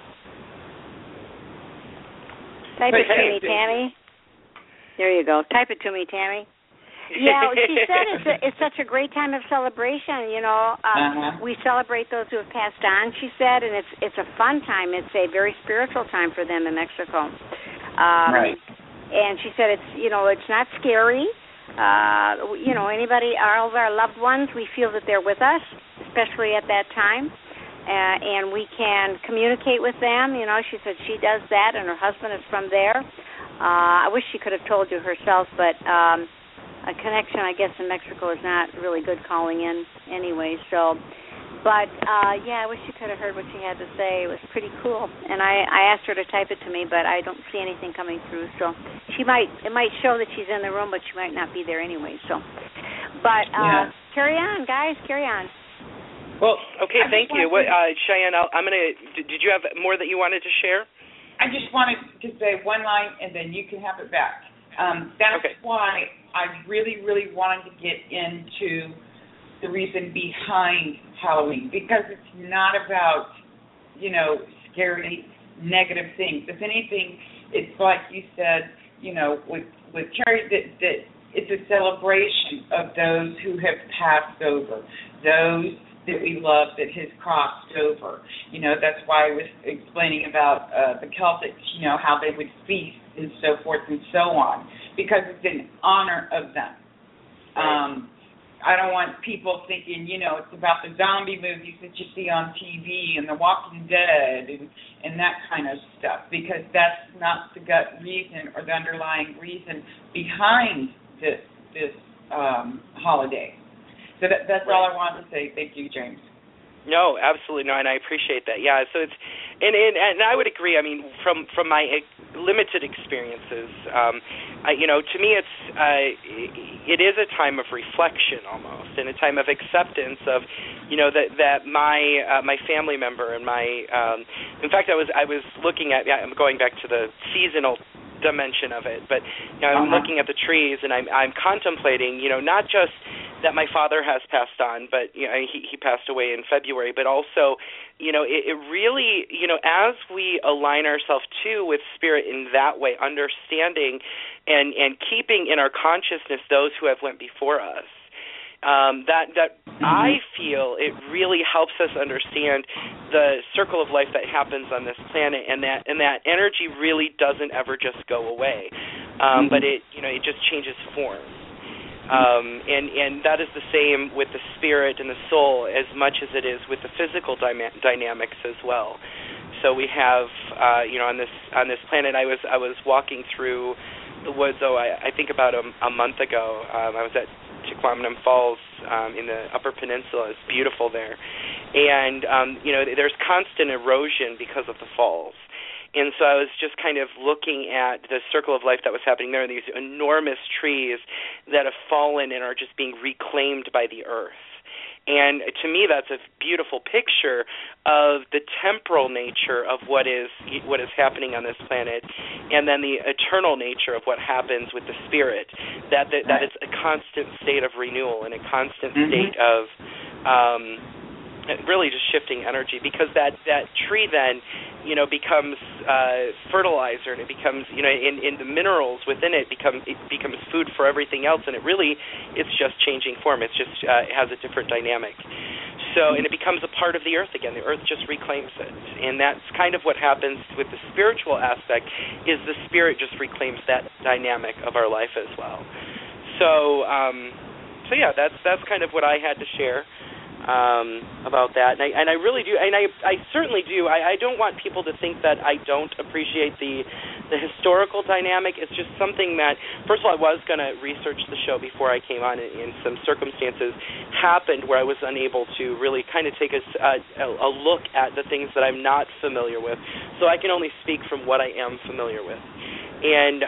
Type it to me, Tammy. There you go. Type it to me, Tammy. Yeah, she said it's such a great time of celebration. We celebrate those who have passed on. She said, and it's a fun time. It's a very spiritual time for them in Mexico. Right. And she said it's not scary. Anybody, all of our loved ones, we feel that they're with us, especially at that time, and we can communicate with them. She said she does that, and her husband is from there. I wish she could have told you herself, but a connection, I guess, in Mexico is not really good calling in anyway. So, but I wish you could have heard what she had to say. It was pretty cool, and I asked her to type it to me, but I don't see anything coming through. So it might show that she's in the room, but she might not be there anyway. So, but carry on, guys, carry on. Well, okay, thank you. Cheyenne, did you have more that you wanted to share? I just wanted to say one line, and then you can have it back. That's why I really, really wanted to get into the reason behind Halloween, because it's not about, scary, negative things. If anything, it's like you said, with Carrie, that it's a celebration of those who have passed over, those that we love that has crossed over. That's why I was explaining about the Celtics, how they would feast and so forth and so on, because it's in honor of them. I don't want people thinking, it's about the zombie movies that you see on TV and The Walking Dead and that kind of stuff, because that's not the gut reason or the underlying reason behind this holiday. So that's all I wanted to say. Thank you, James. No, absolutely no, and I appreciate that. Yeah, so it's and I would agree. I mean, from my limited experiences, to me, it is a time of reflection almost, and a time of acceptance of, that my family member and my, in fact, I was looking at. I'm going back to the seasonal dimension of it, but I'm looking at the trees and I'm contemplating, not just that my father has passed on, but he passed away in February, but also, it really, as we align ourselves too with spirit in that way, understanding and keeping in our consciousness those who have went before us. I feel it really helps us understand the circle of life that happens on this planet, and that energy really doesn't ever just go away, but it just changes form. And that is the same with the spirit and the soul as much as it is with the physical dynamics as well. So we have, on this planet, I was walking through the woods. I think about a month ago. I was at Chiquamnum Falls in the Upper Peninsula. It's beautiful there, and there's constant erosion because of the falls. And so I was just kind of looking at the circle of life that was happening there, and these enormous trees that have fallen and are just being reclaimed by the earth. And to me, that's a beautiful picture of the temporal nature of what is happening on this planet, and then the eternal nature of what happens with the spirit. That it's a constant state of renewal and a constant state of really just shifting energy, because that tree then becomes fertilizer, and it becomes in the minerals within it becomes food for everything else, and it's just changing form. It's just it has a different dynamic. So, and it becomes a part of the earth again. The earth just reclaims it. And that's kind of what happens with the spiritual aspect, is the spirit just reclaims that dynamic of our life as well. So, yeah, that's kind of what I had to share about that. And I really do, and I certainly do. I don't want people to think that I don't appreciate the historical dynamic. It's just something that, first of all, I was going to research the show before I came on, and some circumstances happened where I was unable to really kind of take a look at the things that I'm not familiar with. So I can only speak from what I am familiar with. And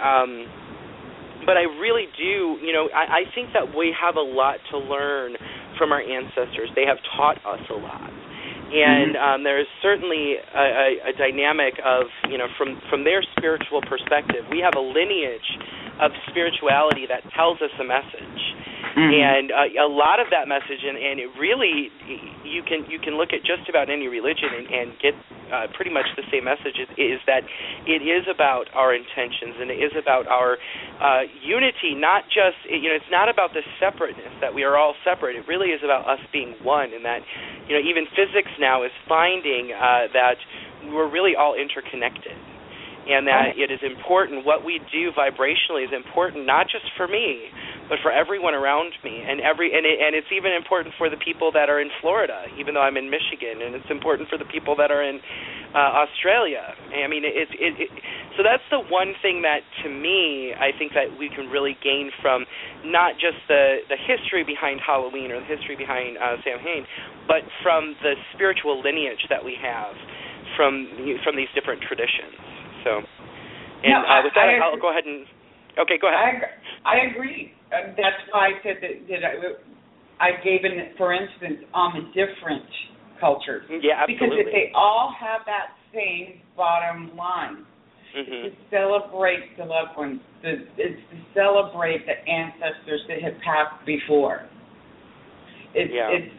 but I really do, I think that we have a lot to learn from our ancestors. They have taught us a lot. And there is certainly a dynamic of, from their spiritual perspective, we have a lineage of spirituality that tells us a message. And a lot of that message, and it really, you can look at just about any religion and get pretty much the same message, is that it is about our intentions, and it is about our unity, not just, it's not about the separateness, that we are all separate. It really is about us being one, and that, even physics now is finding that we're really all interconnected. And that it is important, what we do vibrationally is important, not just for me, but for everyone around me, and it's even important for the people that are in Florida, even though I'm in Michigan, and it's important for the people that are in Australia. I mean, so that's the one thing that, to me, I think that we can really gain from not just the history behind Halloween or the history behind Samhain, but from the spiritual lineage that we have from these different traditions. So, and with that, I'll go ahead and... Okay, go ahead. I agree. That's why I said that I gave for instance, on the different cultures. Yeah, absolutely. Because they all have that same bottom line. It's to celebrate the loved ones. It's to celebrate the ancestors that have passed before. It's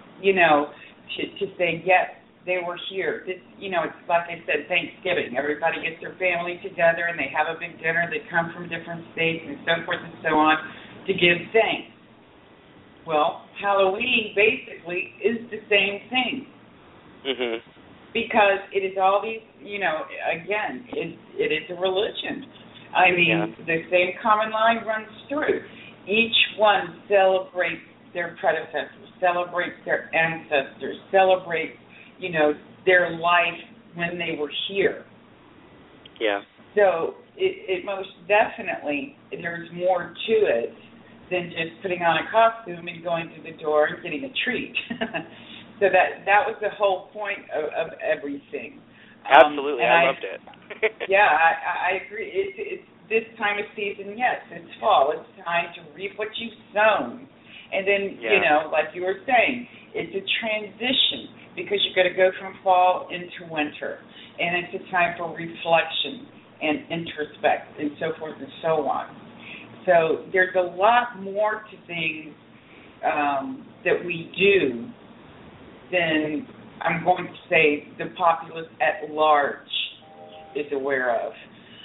to say, yes, they were here. It's like I said, Thanksgiving. Everybody gets their family together and they have a big dinner. They come from different states and so forth and so on to give thanks. Well, Halloween basically is the same thing. Because it is all these, again, it is a religion. I mean, the same common line runs through. Each one celebrates their predecessors, celebrates their ancestors, celebrates their life when they were here. Yeah. So it most definitely, there's more to it than just putting on a costume and going through the door and getting a treat. So that was the whole point of everything. Absolutely, I loved it. Yeah, I agree. It's this time of season, yes, it's fall. It's time to reap what you've sown. And then, like you were saying, it's a transition, because you've got to go from fall into winter. And it's a time for reflection and introspect and so forth and so on. So there's a lot more to things that we do than, I'm going to say, the populace at large is aware of.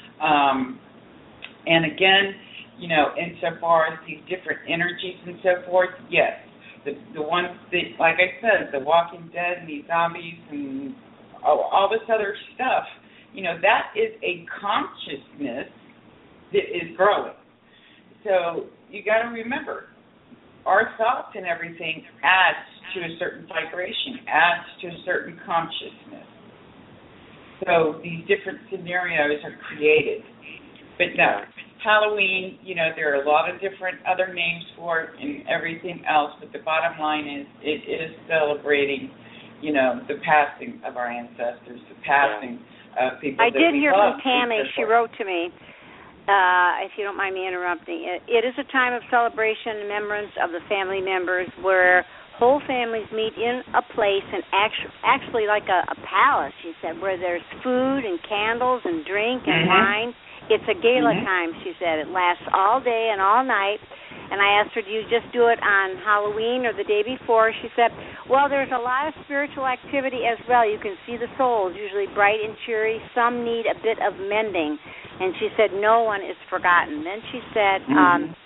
And again, insofar as these different energies and so forth, yes. The ones that, like I said, the Walking Dead and these zombies and all this other stuff, that is a consciousness that is growing. So you got to remember, our thoughts and everything adds to a certain vibration, adds to a certain consciousness. So these different scenarios are created. But no, Halloween, there are a lot of different other names for it and everything else, but the bottom line is it is celebrating, the passing of our ancestors, the passing of people I that did we hear love. from Tammy. She wrote to me, if you don't mind me interrupting. It is a time of celebration and remembrance of the family members where whole families meet in a place, and actually like a palace, she said, where there's food and candles and drink and wine. It's a gala time, she said. It lasts all day and all night. And I asked her, do you just do it on Halloween or the day before? She said, well, there's a lot of spiritual activity as well. You can see the souls, usually bright and cheery. Some need a bit of mending. And she said, no one is forgotten. Then she said,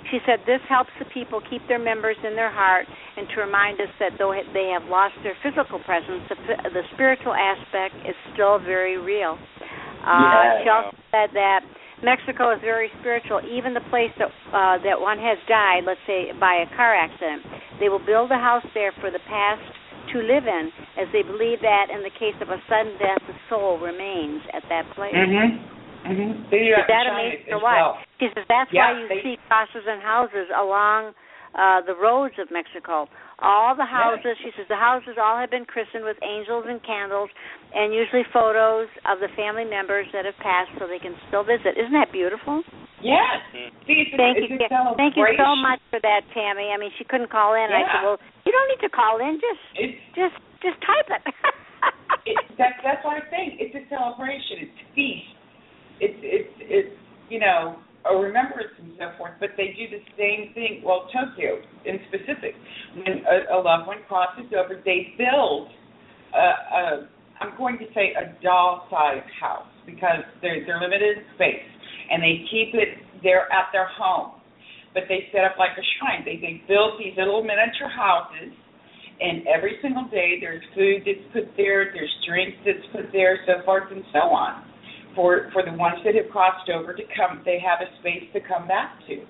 She said this helps the people keep their members in their heart and to remind us that though they have lost their physical presence, the spiritual aspect is still very real. She also said that Mexico is very spiritual. Even the place that one has died, let's say by a car accident, they will build a house there for the past to live in, as they believe that in the case of a sudden death, the soul remains at that place. Is that amazing or what? She says that's why you see crosses and houses along the roads of Mexico. All the houses, she says, the houses all have been christened with angels and candles and usually photos of the family members that have passed so they can still visit. Isn't that beautiful? Yes. See, Thank you so much for that, Tammy. I mean, she couldn't call in. I said, well, you don't need to call in. Just type it. That's what I think. It's a celebration. It's a feast. It's you know, a remembrance and so forth, but they do the same thing. Well, Tokyo in specific, when a loved one crosses over, they build I'm going to say a doll-sized house because they're limited in space, and they keep it there at their home. But they set up like a shrine. They build these little miniature houses, and every single day there's food that's put there, there's drinks that's put there, so forth and so on. For the ones that have crossed over to come, they have a space to come back to.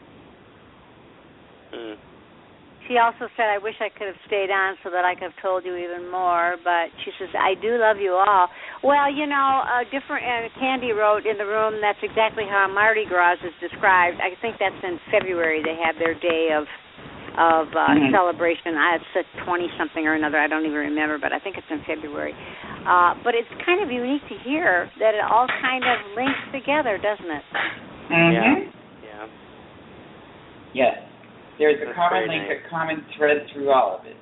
She also said, I wish I could have stayed on so that I could have told you even more, but she says, I do love you all. Well, you know, Candy wrote in the room, that's exactly how Mardi Gras is described. I think that's in February. They have their day of celebration. It's a 20-something or another. I don't even remember, but I think it's in February. But it's kind of unique to hear that it all kind of links together, doesn't it? Yeah. Yes. There's a common link, a common thread through all of it.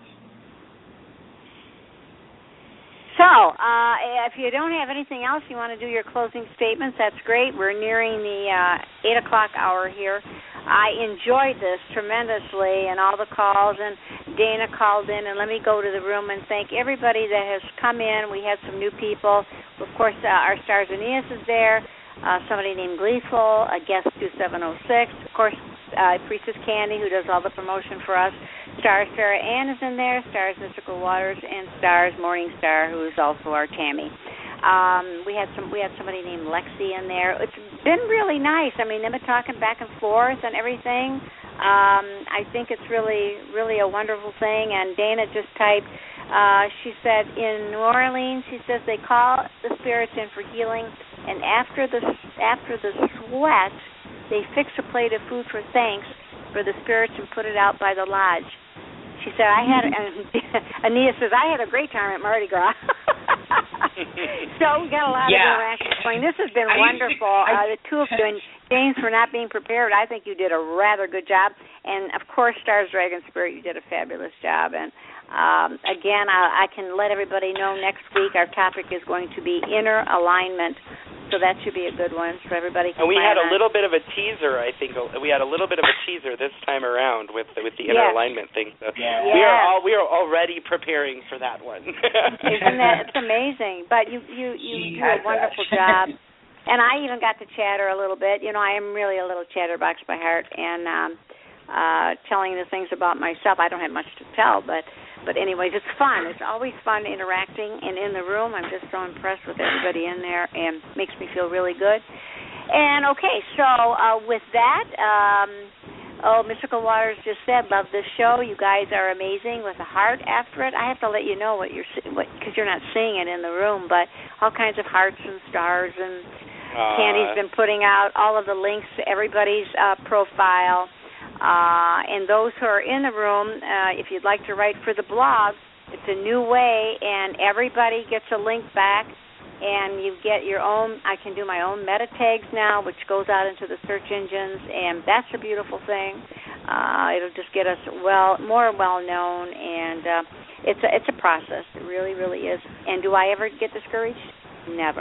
So, if you don't have anything else, you want to do your closing statements, that's great. We're nearing the 8 o'clock hour here. I enjoyed this tremendously and all the calls, and Dana called in, and let me go to the room and thank everybody that has come in. We had some new people. Of course, our Stars Aeneas is there, somebody named Gleeful, a guest 2706, of course, Priestess Candy, who does all the promotion for us. Stars Sarah Ann is in there, Stars Mystical Waters, and Stars Morning Star, who is also our Tammy. We had somebody named Lexi in there. It's been really nice. I mean, they've been talking back and forth and everything. I think it's really, really a wonderful thing. And Dana just typed. She said in New Orleans, she says they call the spirits in for healing, and after the sweat, they fix a plate of food for thanks for the spirits and put it out by the lodge. She said, Ania says, I had a great time at Mardi Gras. So we got a lot of interactions going. This has been wonderful. The two of you, and James, for not being prepared, I think you did a rather good job. And, of course, Stars, Dragon, Spirit, you did a fabulous job. And, again, I can let everybody know next week our topic is going to be inner alignment. So that should be a good one for everybody. And we had a little bit of a teaser, I think. We had a little bit of a teaser this time around with the inner alignment thing. So we are already preparing for that one. Isn't that? It's amazing. But you do a wonderful job. And I even got to chatter a little bit. You know, I am really a little chatterbox by heart, and telling the things about myself. I don't have much to tell, but anyways, it's fun. It's always fun interacting, and in the room, I'm just so impressed with everybody in there, and makes me feel really good. And, okay, so with that, Mystical Waters just said, love this show. You guys are amazing with a heart after it. I have to let you know because you're not seeing it in the room, but all kinds of hearts and stars, and Candy's been putting out all of the links to everybody's profile. And those who are in the room, if you'd like to write for the blog, it's a new way, and everybody gets a link back, and you get your own. I can do my own meta tags now, which goes out into the search engines, and that's a beautiful thing. It'll just get us more well known, and it's a process. It really, really is. And do I ever get discouraged? Never,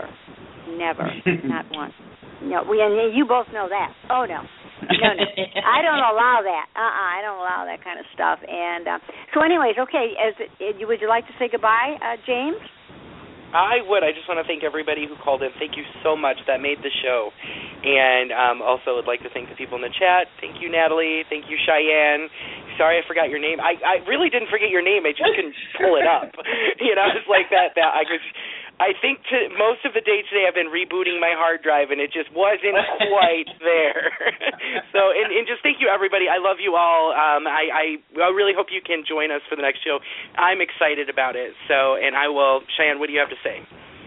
not once. No, and you both know that. Oh no. No, I don't allow that. I don't allow that kind of stuff. And so, anyways, okay. Would you like to say goodbye, James? I just want to thank everybody who called in. Thank you so much. That made the show. And also would like to thank the people in the chat. Thank you, Natalie. Thank you, Cheyenne. Sorry I forgot your name. I really didn't forget your name. I just couldn't pull it up. It's like that. I think most of the days today I've been rebooting my hard drive, and it just wasn't quite there. So, and just thank you, everybody. I love you all. I really hope you can join us for the next show. I'm excited about it. So, and I will. Cheyenne, what do you have to say?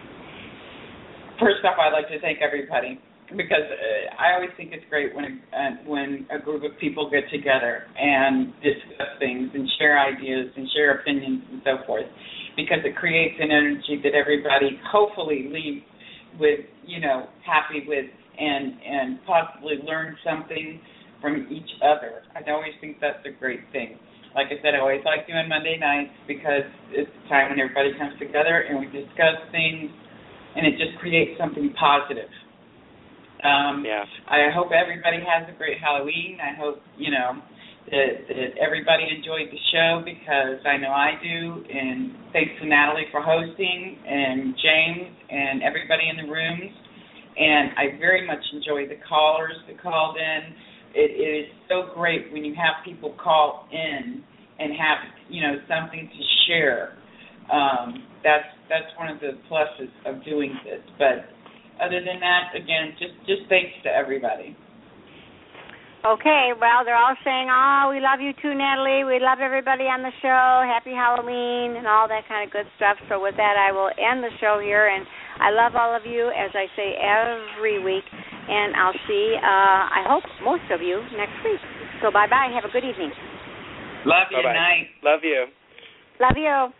First off, I'd like to thank everybody, because I always think it's great when a group of people get together and discuss things and share ideas and share opinions and so forth, because it creates an energy that everybody hopefully leaves with, happy with, and possibly learn something from each other. I always think that's a great thing. Like I said, I always like doing Monday nights because it's the time when everybody comes together and we discuss things, and it just creates something positive. I hope everybody has a great Halloween. I hope, that everybody enjoyed the show, because I know I do. And thanks to Natalie for hosting, and James, and everybody in the rooms. And I very much enjoyed the callers that called in. It is so great when you have people call in and have, something to share. That's one of the pluses of doing this. But other than that, again, just thanks to everybody. Okay, well, they're all saying, we love you too, Natalie. We love everybody on the show. Happy Halloween and all that kind of good stuff. So with that, I will end the show here. And I love all of you, as I say every week. And I'll see, I hope, most of you next week. So bye-bye. Have a good evening. Love you. Bye-bye. Night. Love you. Love you.